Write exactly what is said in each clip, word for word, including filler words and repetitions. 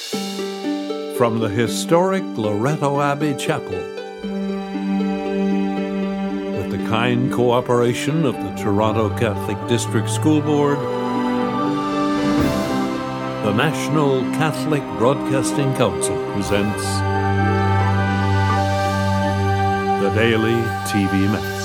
From the historic Loretto Abbey Chapel, with the kind cooperation of the Toronto Catholic District School Board, the National Catholic Broadcasting Council presents the Daily T V Mass.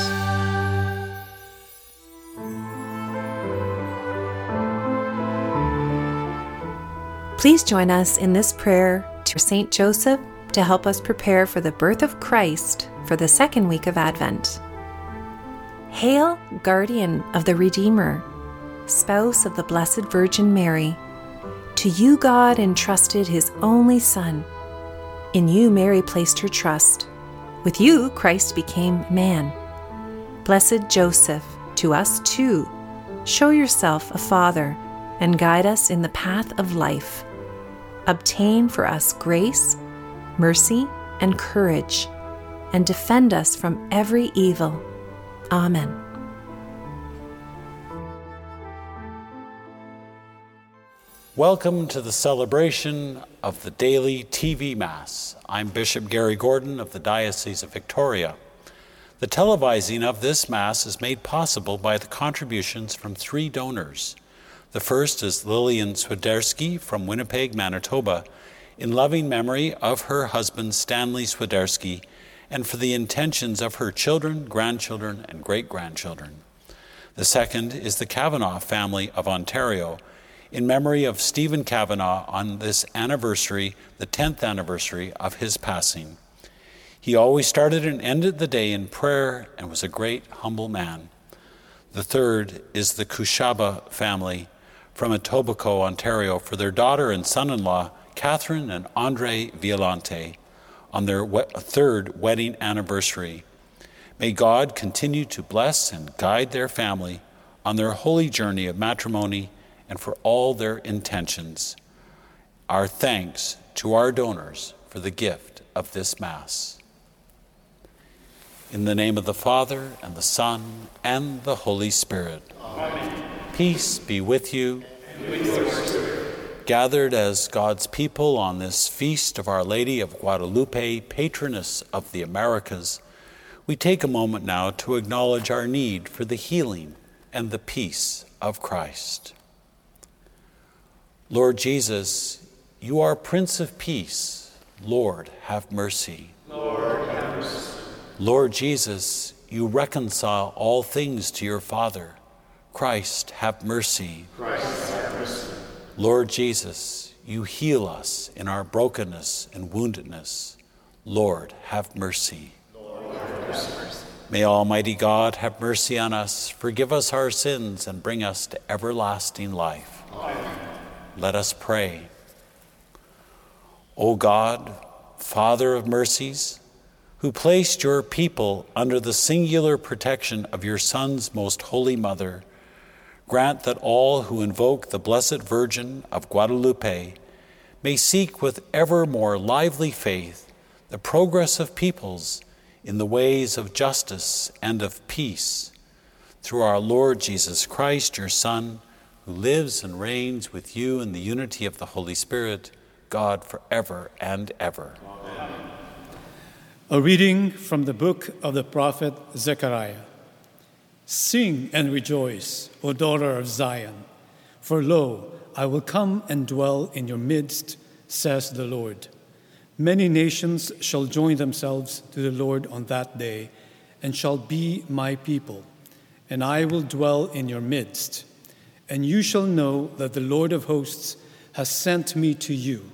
Please join us in this prayer to Saint Joseph to help us prepare for the birth of Christ for the second week of Advent. Hail, guardian of the Redeemer, spouse of the Blessed Virgin Mary. To you God entrusted his only Son. In you Mary placed her trust. With you Christ became man. Blessed Joseph, to us too, show yourself a father and guide us in the path of life. Obtain for us grace, mercy, and courage, and defend us from every evil. Amen. Welcome to the celebration of the Daily T V Mass. I'm Bishop Gary Gordon of the Diocese of Victoria. The televising of this Mass is made possible by the contributions from three donors. The first is Lillian Swiderski from Winnipeg, Manitoba, in loving memory of her husband Stanley Swiderski and for the intentions of her children, grandchildren, and great-grandchildren. The second is the Kavanaugh family of Ontario, in memory of Stephen Kavanaugh on this anniversary, the tenth anniversary of his passing. He always started and ended the day in prayer and was a great, humble man. The third is the Kushaba family from Etobicoke, Ontario, for their daughter and son-in-law, Catherine and Andre Violante, on their we- third wedding anniversary. May God continue to bless and guide their family on their holy journey of matrimony and for all their intentions. Our thanks to our donors for the gift of this Mass. In the name of the Father, and the Son, and the Holy Spirit. Amen. Peace be with you. And with your spirit. Gathered as God's people on this feast of Our Lady of Guadalupe, patroness of the Americas, we take a moment now to acknowledge our need for the healing and the peace of Christ. Lord Jesus, you are Prince of Peace. Lord, have mercy. Lord, have mercy. Lord Jesus, you reconcile all things to your Father. Christ, have mercy. Christ, have mercy. Lord Jesus, you heal us in our brokenness and woundedness. Lord, have mercy. Lord, have mercy. May Almighty God have mercy on us, forgive us our sins, and bring us to everlasting life. Amen. Let us pray. O God, Father of mercies, who placed your people under the singular protection of your Son's most holy mother, grant that all who invoke the Blessed Virgin of Guadalupe may seek with ever more lively faith the progress of peoples in the ways of justice and of peace. Through our Lord Jesus Christ, your Son, who lives and reigns with you in the unity of the Holy Spirit, God forever and ever. Amen. A reading from the book of the prophet Zechariah. Sing and rejoice, O daughter of Zion, for lo, I will come and dwell in your midst, says the Lord. Many nations shall join themselves to the Lord on that day, and shall be my people, and I will dwell in your midst. And you shall know that the Lord of hosts has sent me to you.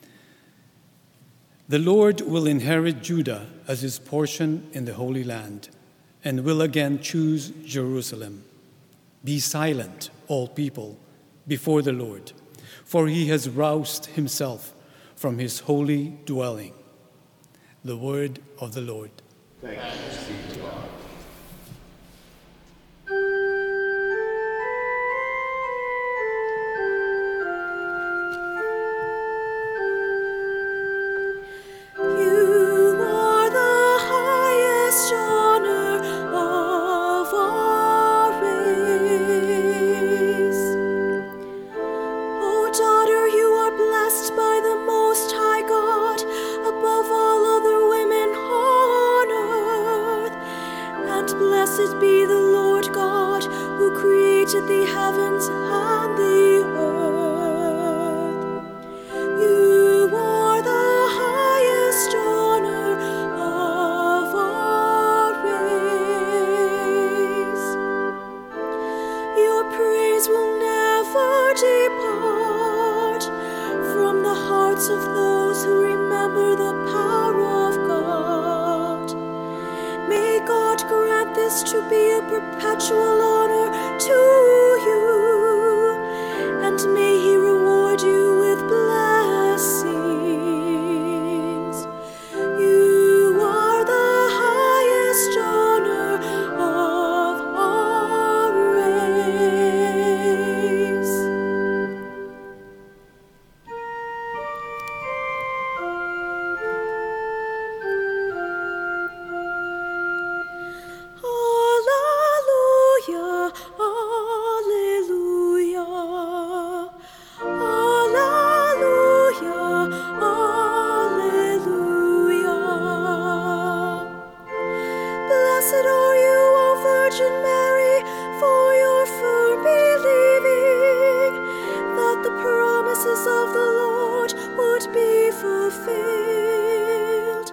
The Lord will inherit Judah as his portion in the Holy Land, and will again choose Jerusalem. Be silent, all people, before the Lord, for he has roused himself from his holy dwelling. The word of the Lord. Thanks be to God. Daughter, you are blessed by the Most perpetual honor to you, and may he reward you with blessings. You are the highest honor of our race. Alleluia, alleluia, alleluia, alleluia. Blessed are you, O Virgin Mary, for your firm believing that the promises of the Lord would be fulfilled.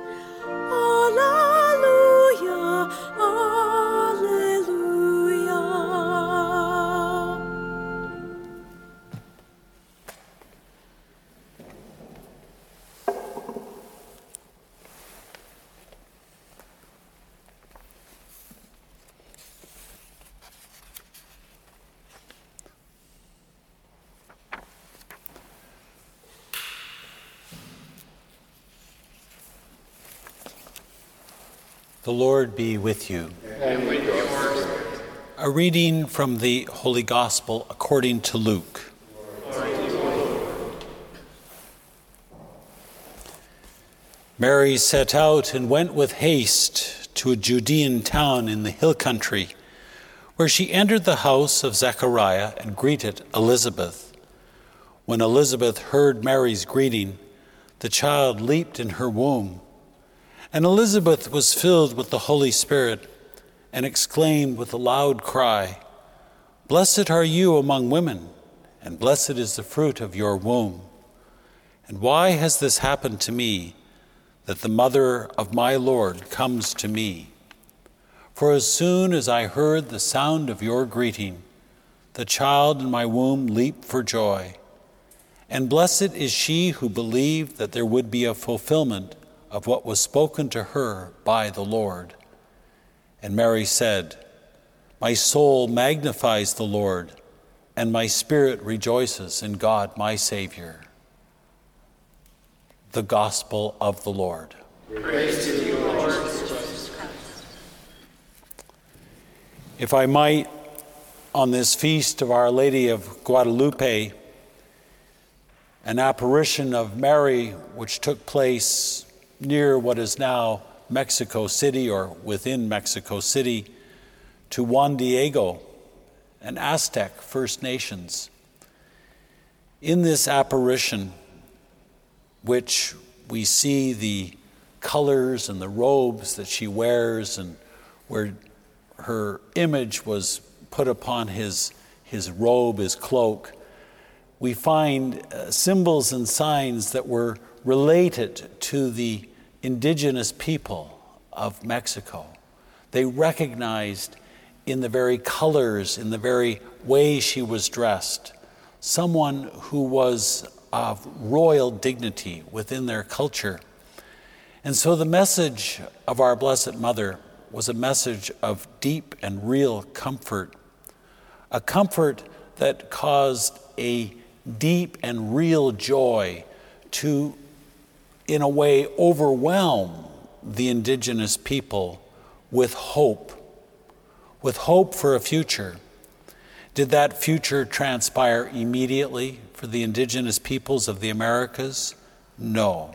Alleluia, alleluia. The Lord be with you. And with your spirit. A reading from the Holy Gospel according to Luke. Mary set out and went with haste to a Judean town in the hill country, where she entered the house of Zechariah and greeted Elizabeth. When Elizabeth heard Mary's greeting, the child leaped in her womb. And Elizabeth was filled with the Holy Spirit and exclaimed with a loud cry, "Blessed are you among women, and blessed is the fruit of your womb. And why has this happened to me, that the mother of my Lord comes to me? For as soon as I heard the sound of your greeting, the child in my womb leaped for joy. And blessed is she who believed that there would be a fulfillment of what was spoken to her by the Lord." And Mary said, "My soul magnifies the Lord, and my spirit rejoices in God my Savior." The Gospel of the Lord. Praise to you, Lord Jesus Christ. If I might, on this feast of Our Lady of Guadalupe, an apparition of Mary which took place near what is now Mexico City, or within Mexico City, to Juan Diego, an Aztec First Nations. In this apparition, which we see the colors and the robes that she wears, and where her image was put upon his, his robe, his cloak, we find uh, symbols and signs that were related to the indigenous people of Mexico. They recognized in the very colors, in the very way she was dressed, someone who was of royal dignity within their culture. And so the message of our Blessed Mother was a message of deep and real comfort, a comfort that caused a deep and real joy to, in a way, overwhelm the indigenous people with hope, with hope for a future. Did that future transpire immediately for the indigenous peoples of the Americas? No.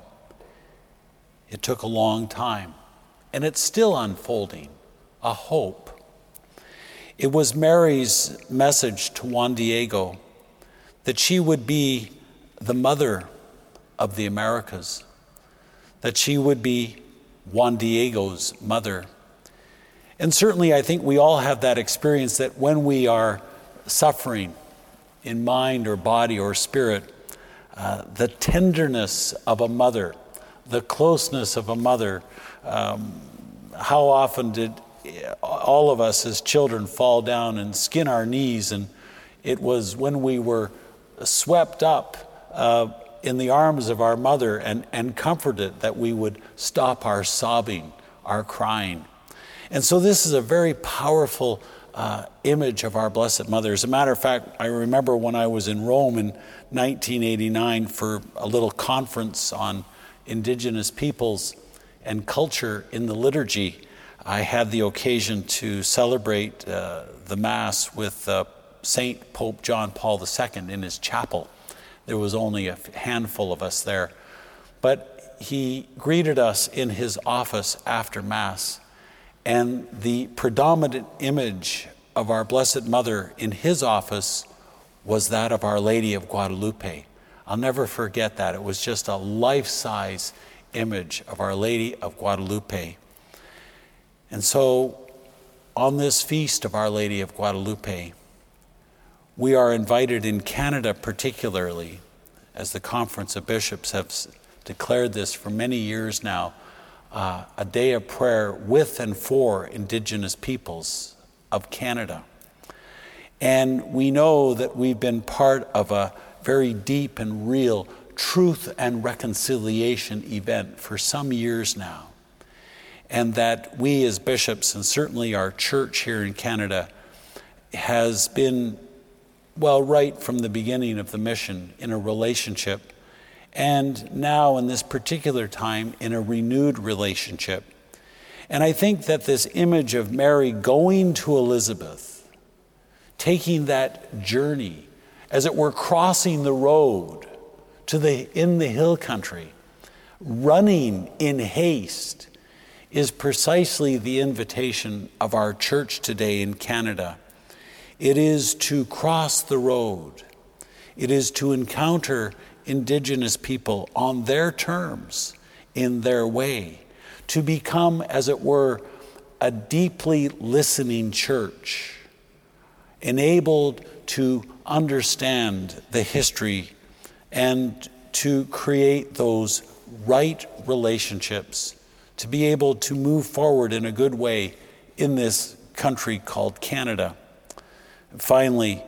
It took a long time, and it's still unfolding, a hope. It was Mary's message to Juan Diego that she would be the mother of the Americas, that she would be Juan Diego's mother. And certainly I think we all have that experience that when we are suffering in mind or body or spirit, uh, the tenderness of a mother, the closeness of a mother. Um, how often did all of us as children fall down and skin our knees? And it was when we were swept up uh, in the arms of our mother and, and comforted that we would stop our sobbing, our crying. And so this is a very powerful uh, image of our Blessed Mother. As a matter of fact, I remember when I was in Rome in nineteen eighty-nine for a little conference on indigenous peoples and culture in the liturgy, I had the occasion to celebrate uh, the Mass with uh, Saint Pope John Paul the Second in his chapel. There was only a handful of us there. But he greeted us in his office after Mass, and the predominant image of our Blessed Mother in his office was that of Our Lady of Guadalupe. I'll never forget that. It was just a life-size image of Our Lady of Guadalupe. And so on this feast of Our Lady of Guadalupe, we are invited in Canada particularly, as the Conference of Bishops have declared this for many years now, uh, a day of prayer with and for Indigenous peoples of Canada. And we know that we've been part of a very deep and real truth and reconciliation event for some years now. And that we as bishops, and certainly our church here in Canada, has been, well, right from the beginning of the mission in a relationship, and now in this particular time in a renewed relationship. And I think that this image of Mary going to Elizabeth, taking that journey, as it were crossing the road to the in the hill country, running in haste, is precisely the invitation of our church today in Canada. It is to cross the road. It is to encounter Indigenous people on their terms, in their way, to become, as it were, a deeply listening church, enabled to understand the history and to create those right relationships, to be able to move forward in a good way in this country called Canada. And finally,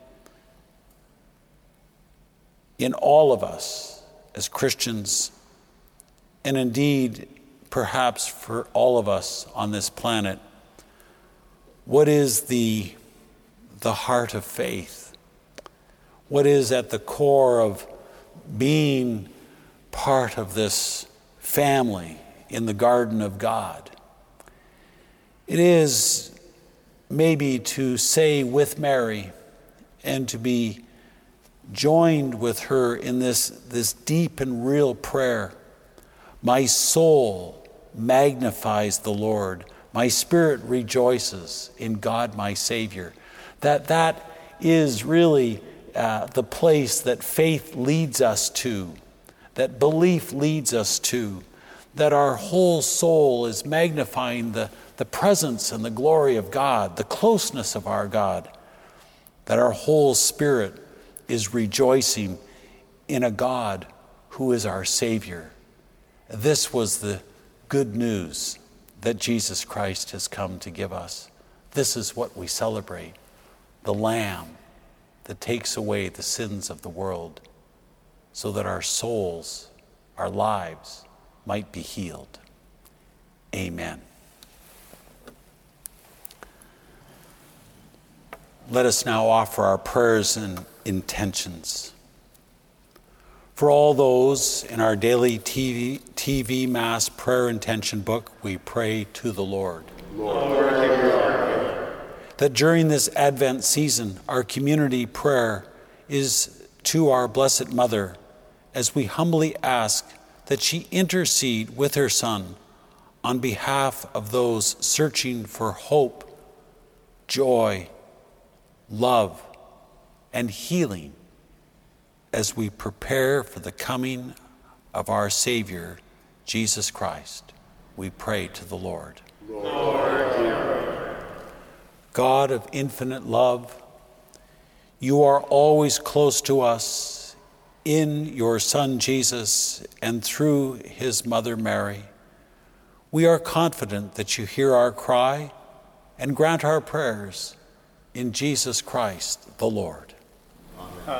in all of us as Christians, and indeed perhaps for all of us on this planet, what is the, the heart of faith? What is at the core of being part of this family in the garden of God? It is maybe to say with Mary and to be joined with her in this, this deep and real prayer. My soul magnifies the Lord. My spirit rejoices in God my Savior. That that is really uh, the place that faith leads us to, that belief leads us to, that our whole soul is magnifying the, the presence and the glory of God, the closeness of our God, that our whole spirit is rejoicing in a God who is our Savior. This was the good news that Jesus Christ has come to give us. This is what we celebrate, the Lamb that takes away the sins of the world so that our souls, our lives might be healed. Amen. Let us now offer our prayers and intentions. For all those in our daily T V, T V Mass prayer intention book, we pray to the Lord. Lord, hear our prayer. That during this Advent season, our community prayer is to our Blessed Mother, as we humbly ask that she intercede with her Son on behalf of those searching for hope, joy, love, and healing as we prepare for the coming of our Savior, Jesus Christ. We pray to the Lord. Lord, hear. God of infinite love, you are always close to us in your Son Jesus and through his mother Mary. We are confident that you hear our cry and grant our prayers in Jesus Christ the Lord. Amen.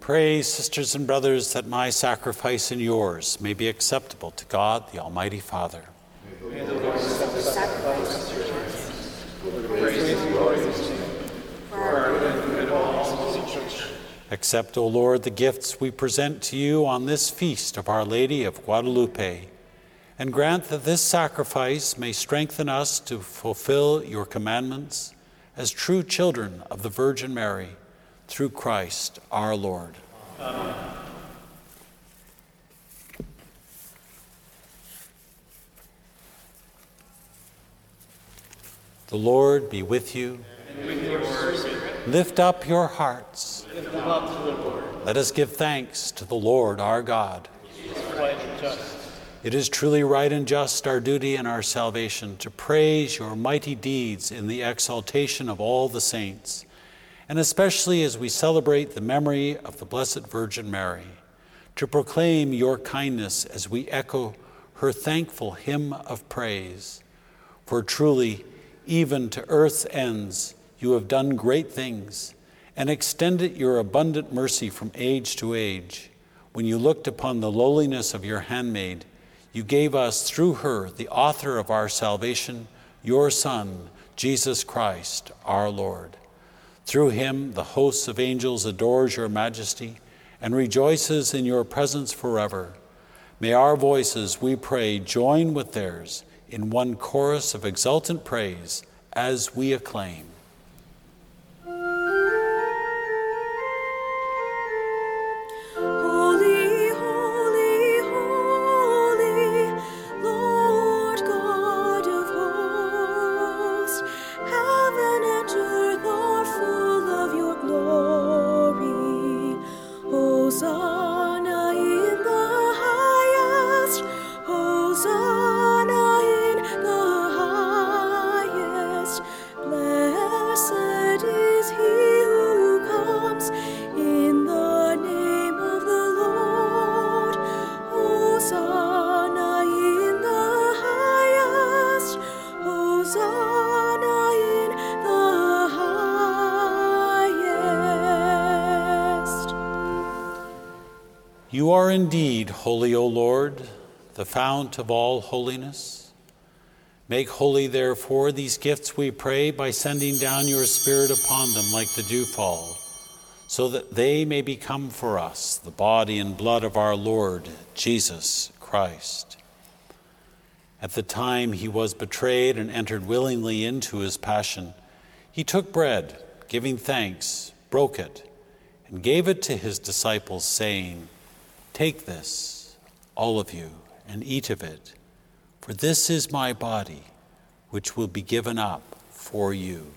Pray, sisters and brothers, that my sacrifice and yours may be acceptable to God, the Almighty Father. May the Lord accept the sacrifice of your hands for the praise and glory of his name, for our good and good of all his church. Accept, O Lord, the gifts we present to you on this feast of Our Lady of Guadalupe, and grant that this sacrifice may strengthen us to fulfill your commandments as true children of the Virgin Mary, through Christ our Lord. Amen. The Lord be with you. And with your spirit. Lift up your hearts. Lift them up to the Lord. Let us give thanks to the Lord our God. He is right and just. It is truly right and just, our duty and our salvation, to praise your mighty deeds in the exaltation of all the saints, and especially as we celebrate the memory of the Blessed Virgin Mary, to proclaim your kindness as we echo her thankful hymn of praise. For truly, even to earth's ends, you have done great things, and extended your abundant mercy from age to age. When you looked upon the lowliness of your handmaid, you gave us through her, the author of our salvation, your Son, Jesus Christ, our Lord. Through him, the hosts of angels adores your majesty and rejoices in your presence forever. May our voices, we pray, join with theirs in one chorus of exultant praise as we acclaim. Holy, holy, holy, Lord God of hosts, heaven and earth are full of your glory. Hosanna in the highest, Hosanna in the highest. Blessed is he who comes in the name of the Lord. Hosanna in the highest, Hosanna in the highest. You are indeed holy, O Lord, the fount of all holiness. Make holy, therefore, these gifts, we pray, by sending down your Spirit upon them like the dewfall, so that they may become for us the body and blood of our Lord Jesus Christ. At the time he was betrayed and entered willingly into his passion, he took bread, giving thanks, broke it, and gave it to his disciples, saying, "Take this, all of you, and eat of it. For this is my body, which will be given up for you."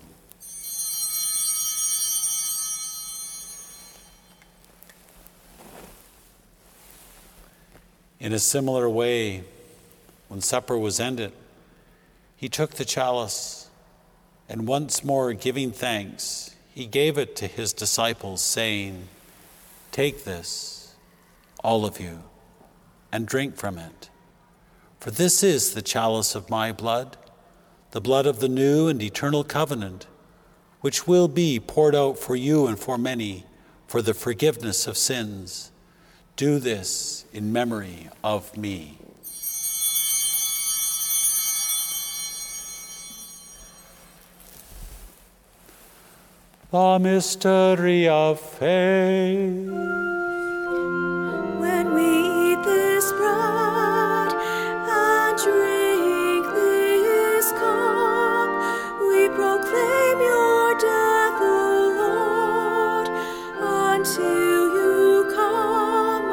In a similar way, when supper was ended, he took the chalice, and once more giving thanks, he gave it to his disciples, saying, "Take this, all of you, and drink from it. For this is the chalice of my blood, the blood of the new and eternal covenant, which will be poured out for you and for many for the forgiveness of sins. Do this in memory of me." The mystery of faith. When we eat this bread and drink this cup, we proclaim your death, O Lord, until you come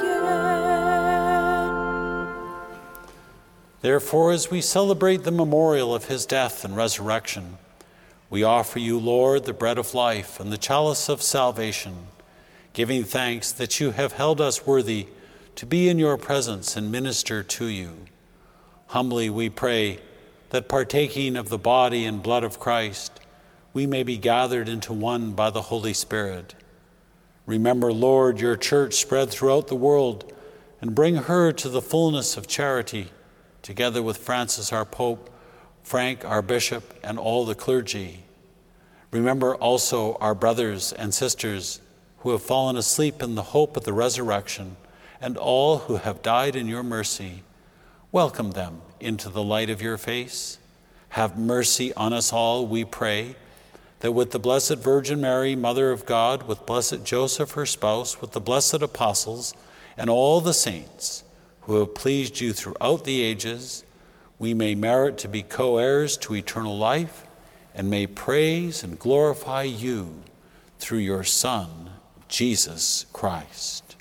again. Therefore, as we celebrate the memorial of his death and resurrection, we offer you, Lord, the bread of life and the chalice of salvation, giving thanks that you have held us worthy to be in your presence and minister to you. Humbly we pray that, partaking of the body and blood of Christ, we may be gathered into one by the Holy Spirit. Remember, Lord, your church spread throughout the world, and bring her to the fullness of charity, together with Francis our Pope, Frank our Bishop, and all the clergy. Remember also our brothers and sisters who have fallen asleep in the hope of the resurrection, and all who have died in your mercy, welcome them into the light of your face. Have mercy on us all, we pray, that with the Blessed Virgin Mary, Mother of God, with blessed Joseph, her spouse, with the blessed apostles, and all the saints who have pleased you throughout the ages, we may merit to be co-heirs to eternal life, and may praise and glorify you through your Son, Jesus Christ.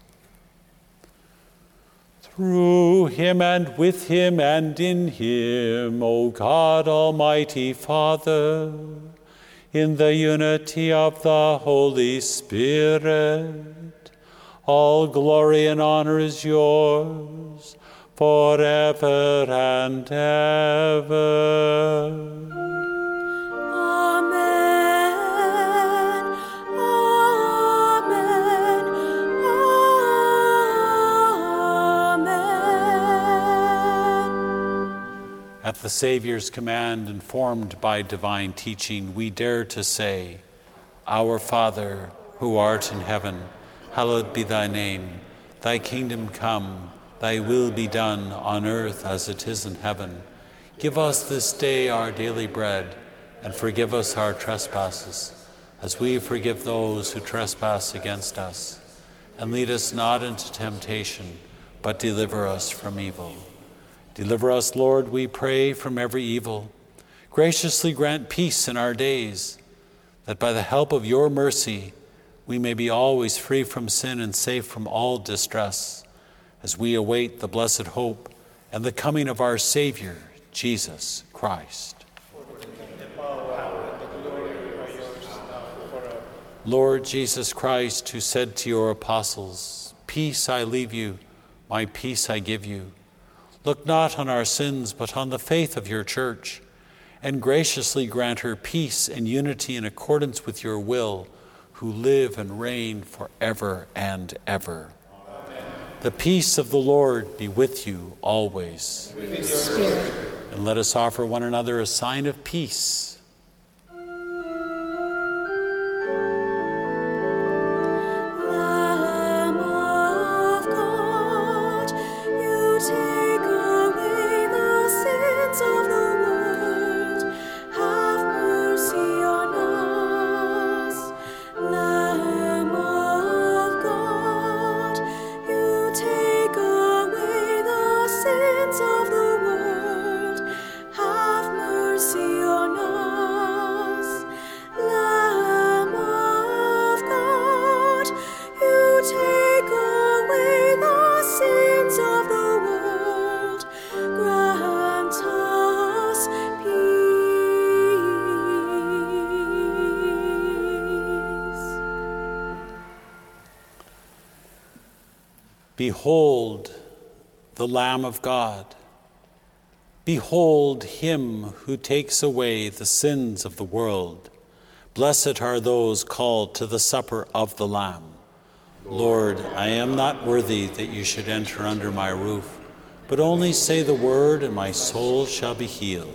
Through him and with him and in him, O God, Almighty Father, in the unity of the Holy Spirit, all glory and honor is yours forever and ever. At the Savior's command, informed by divine teaching, we dare to say, Our Father, who art in heaven, hallowed be thy name. Thy kingdom come, thy will be done on earth as it is in heaven. Give us this day our daily bread, and forgive us our trespasses, as we forgive those who trespass against us. And lead us not into temptation, but deliver us from evil. Deliver us, Lord, we pray, from every evil. Graciously grant peace in our days, that by the help of your mercy we may be always free from sin and safe from all distress, as we await the blessed hope and the coming of our Savior, Jesus Christ. Lord Jesus Christ, who said to your apostles, Peace I leave you, my peace I give you. Look not on our sins, but on the faith of your church, and graciously grant her peace and unity in accordance with your will, who live and reign forever and ever. Amen. The peace of the Lord be with you always. With your spirit. And let us offer one another a sign of peace. Behold the Lamb of God. Behold him who takes away the sins of the world. Blessed are those called to the supper of the Lamb. Lord, I am not worthy that you should enter under my roof, but only say the word, and my soul shall be healed.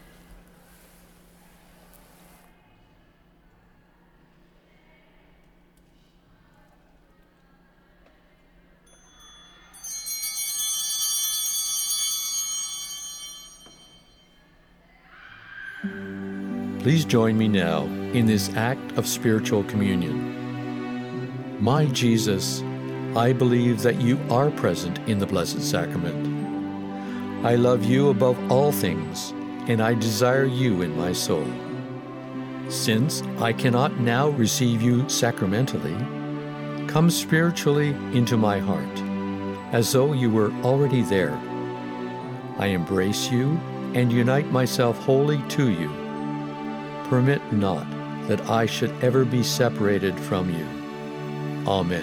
Please join me now in this act of spiritual communion. My Jesus, I believe that you are present in the Blessed Sacrament. I love you above all things, and I desire you in my soul. Since I cannot now receive you sacramentally, come spiritually into my heart, as though you were already there. I embrace you and unite myself wholly to you. Permit not that I should ever be separated from you. Amen.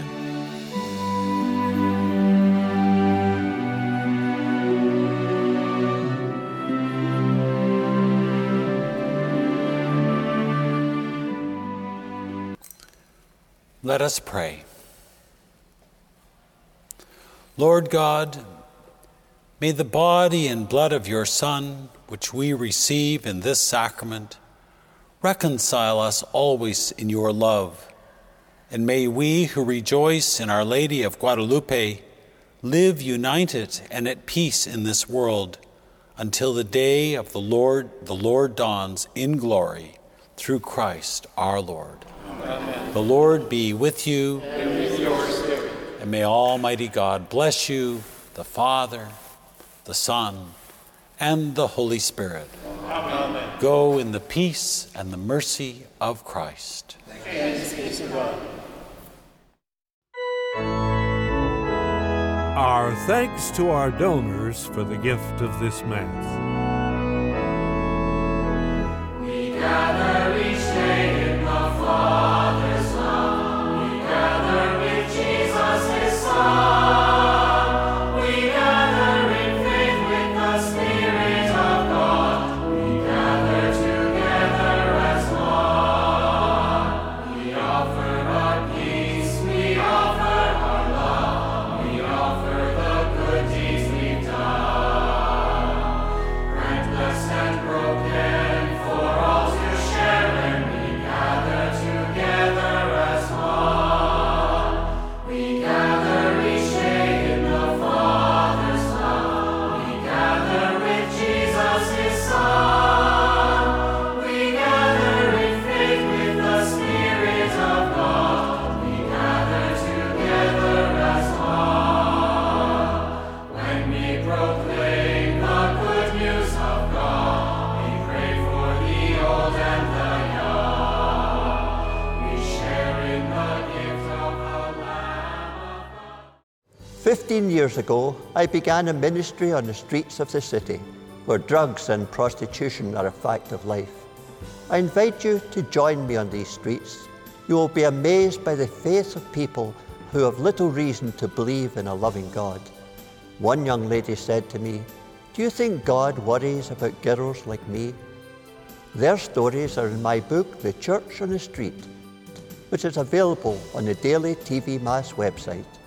Let us pray. Lord God, may the body and blood of your Son, which we receive in this sacrament, reconcile us always in your love, And may we who rejoice in Our Lady of Guadalupe live united and at peace in this world until the day of the Lord, the Lord dawns in glory through Christ our Lord. Amen. The Lord be with you. And with your spirit. And may Almighty God bless you, the Father, the Son, and the Holy Spirit. Amen. Go in the peace and the mercy of Christ. Thanks be to God. Our thanks to our donors for the gift of this Mass. We gather each day in the Father's love. We gather with Jesus, His Son. We gather in faith with the Spirit of God. We gather together as one. We offer our peace. We offer our love. We offer the good deeds we've done. Grant blessed and broken for all to share when we gather together as one. We gather each day in the Father's love. We gather with Jesus, His Son. We gather in faith with the Spirit of God. We gather together as one. When we proclaim the good news of God, we pray for the old and the young. We share in the gift of the Lamb of God. Fifteen years ago, I began a ministry on the streets of the city, where drugs and prostitution are a fact of life. I invite you to join me on these streets. You will be amazed by the faith of people who have little reason to believe in a loving God. One young lady said to me, "Do you think God worries about girls like me?" Their stories are in my book, The Church on the Street, which is available on the Daily T V Mass website.